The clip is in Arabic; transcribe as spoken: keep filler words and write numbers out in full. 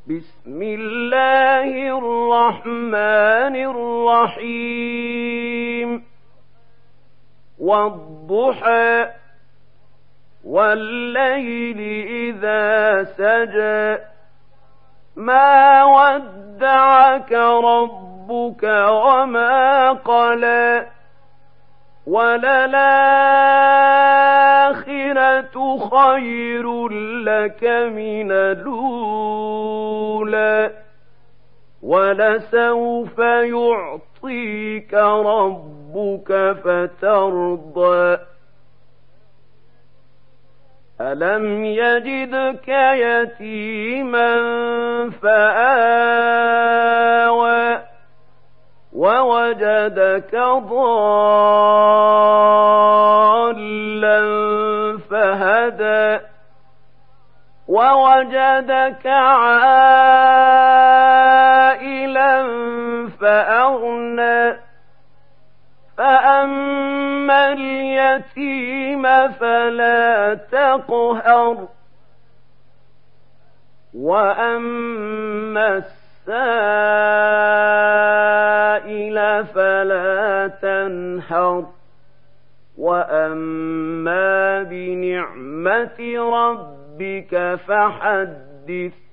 بسم الله الرحمن الرحيم والضحى والليل إذا سجى ما ودعك ربك وما قلى وللآخرة خير لك من الأولى ولسوف يعطيك ربك فترضى ألم يجدك يتيما فآوى ووجدك ضالا فهدى ووجدك عائلا فأغنى فأما اليتيم فلا تقهر وأما السائل فلا تنهر وأما بنعمة ربك فحدث